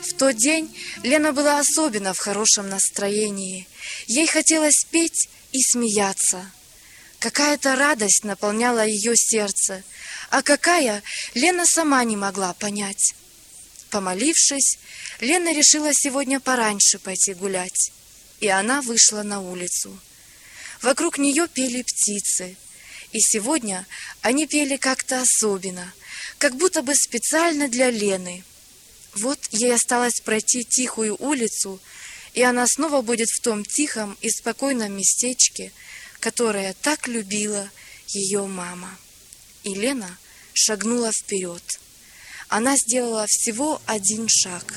В тот день Лена была особенно в хорошем настроении. Ей хотелось петь и смеяться. Какая-то радость наполняла ее сердце, а какая, Лена сама не могла понять. Помолившись, Лена решила сегодня пораньше пойти гулять, и она вышла на улицу. Вокруг нее пели птицы, и сегодня они пели как-то особенно, как будто бы специально для Лены. Вот ей осталось пройти тихую улицу, и она снова будет в том тихом и спокойном местечке, которое так любила ее мама. И Лена шагнула вперед. Она сделала всего один шаг.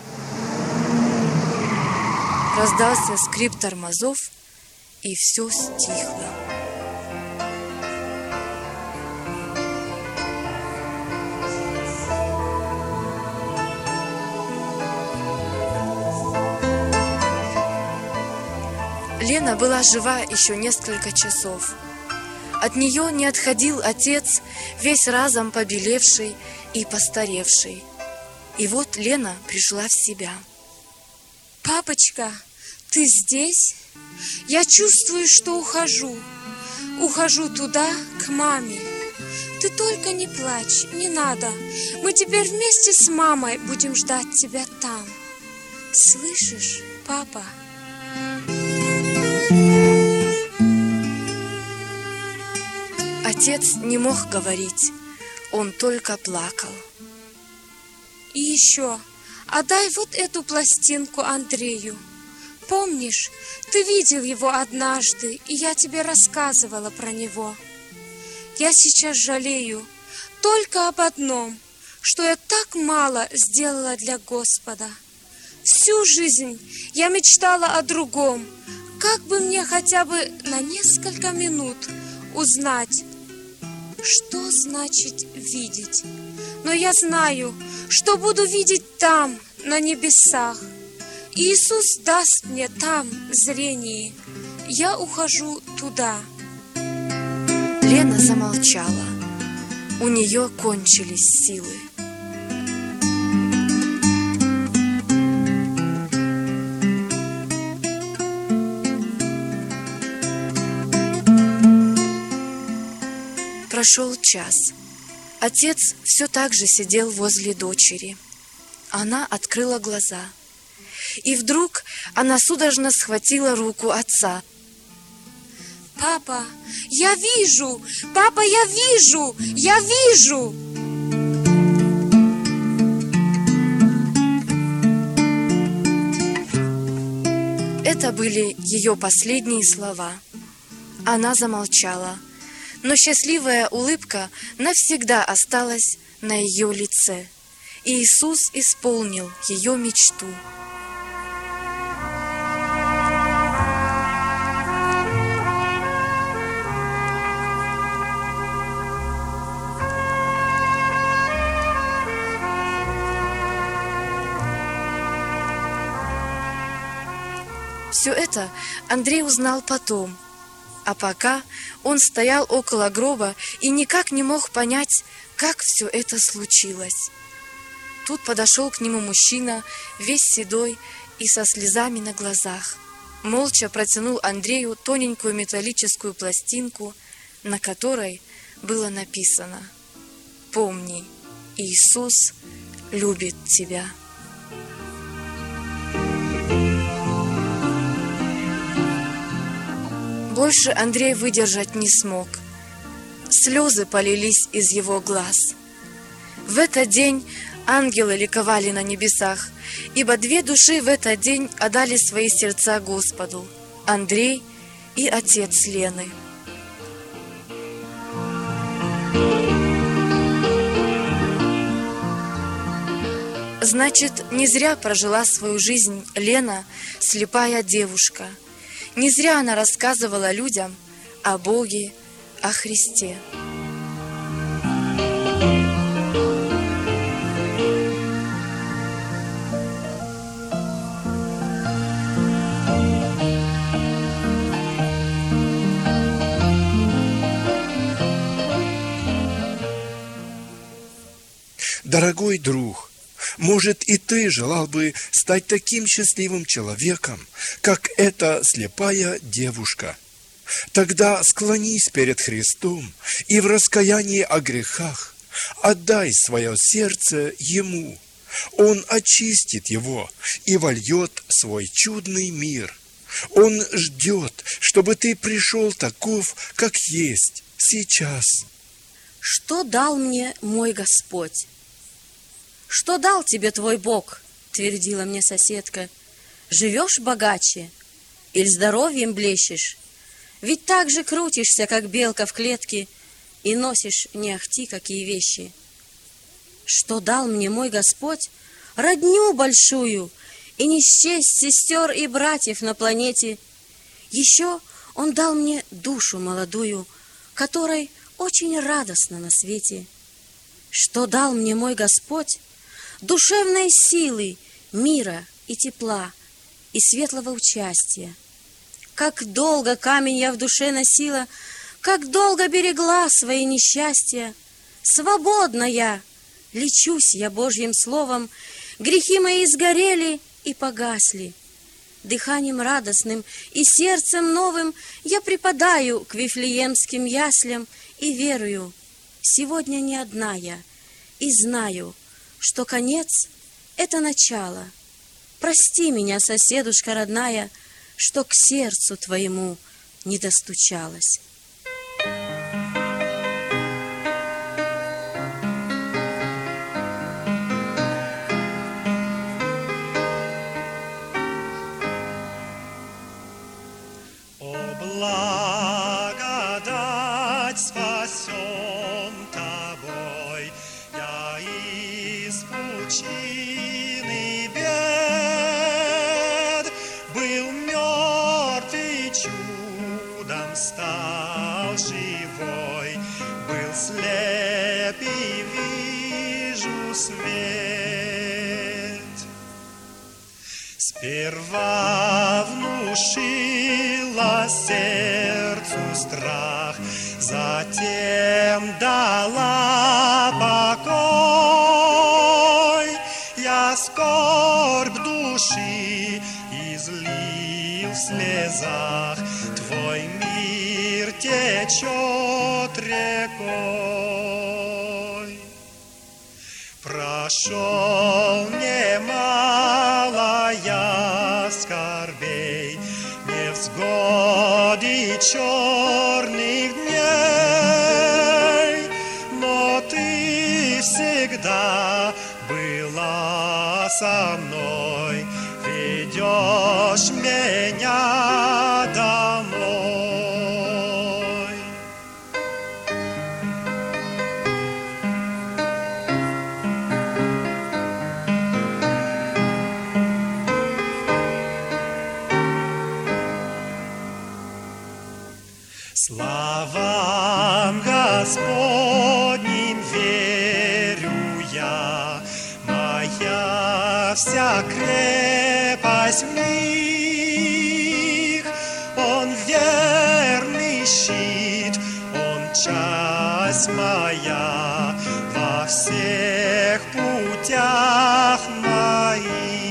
Раздался скрип тормозов, и все стихло. Лена была жива еще несколько часов. От нее не отходил отец, весь разом побелевший и постаревший. И вот Лена пришла в себя. «Папочка, ты здесь? Я чувствую, что ухожу. Ухожу туда, к маме. Ты только не плачь, не надо. Мы теперь вместе с мамой будем ждать тебя там. Слышишь, папа?» Отец не мог говорить, он только плакал. «И еще, отдай вот эту пластинку Андрею. Помнишь, ты видел его однажды, и я тебе рассказывала про него. Я сейчас жалею только об одном, что я так мало сделала для Господа. Всю жизнь я мечтала о другом, как бы мне хотя бы на несколько минут узнать, что значит видеть. Но я знаю, что буду видеть там, на небесах. Иисус даст мне там зрение. Я ухожу туда». Лена замолчала. У нее кончились силы. Прошел час. Отец все так же сидел возле дочери. Она открыла глаза. И вдруг она судорожно схватила руку отца. «Папа, я вижу! Папа, я вижу! Я вижу!» Это были ее последние слова. Она замолчала, но счастливая улыбка навсегда осталась на ее лице. И Иисус исполнил ее мечту. Все это Андрей узнал потом, а пока он стоял около гроба и никак не мог понять, как все это случилось. Тут подошел к нему мужчина, весь седой и со слезами на глазах. Молча протянул Андрею тоненькую металлическую пластинку, на которой было написано: «Помни, Иисус любит тебя». Больше Андрей выдержать не смог. Слезы полились из его глаз. В этот день ангелы ликовали на небесах, ибо две души в этот день отдали свои сердца Господу: Андрей и отец Лены. Значит, не зря прожила свою жизнь Лена, слепая девушка. Не зря она рассказывала людям о Боге, о Христе. Дорогой друг, Может, и ты желал бы стать таким счастливым человеком, как эта слепая девушка? Тогда склонись перед Христом и в раскаянии о грехах отдай свое сердце Ему. Он очистит его и вольет свой чудный мир. Он ждет, чтобы ты пришел таков, как есть сейчас. Что дал мне мой Господь? Что дал тебе твой Бог? Твердила мне соседка. Живешь богаче или здоровьем блещешь? Ведь так же крутишься, как белка в клетке, и носишь не ахти какие вещи. Что дал мне мой Господь? Родню большую, и не счесть сестер и братьев на планете. Еще Он дал мне душу молодую, которой очень радостно на свете. Что дал мне мой Господь? Душевной силы, мира и тепла, и светлого участия. Как долго камень я в душе носила, как долго берегла свои несчастья. Свободна я, лечусь я Божьим словом, грехи мои сгорели и погасли. Дыханием радостным и сердцем новым я припадаю к вифлеемским яслям и верую, сегодня не одна я, и знаю, что конец — это начало. Прости меня, соседушка родная, что к сердцу твоему не достучалась. О, благодать, спасен тобой, я из пучины бед был мертв и чудом стал живой, был слеп и вижу свет. Сперва внушила сердцу страх, затем дала покой. Я скорбь души излил в слезах, твой мир течет рекой. Прошел немало я скорбей, невзгоды черных дней, но ты всегда была со мной, ведешь меня домой. Славам Господним верю я, моя вся крепость в них. Он верный щит, Он часть моя во всех путях моих.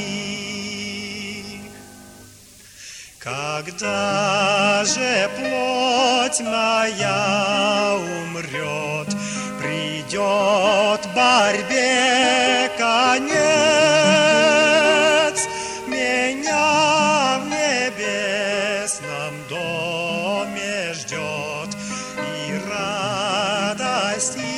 Когда же плоть моя умрет, придет борьбе конец, меня в небесном доме ждет и радость,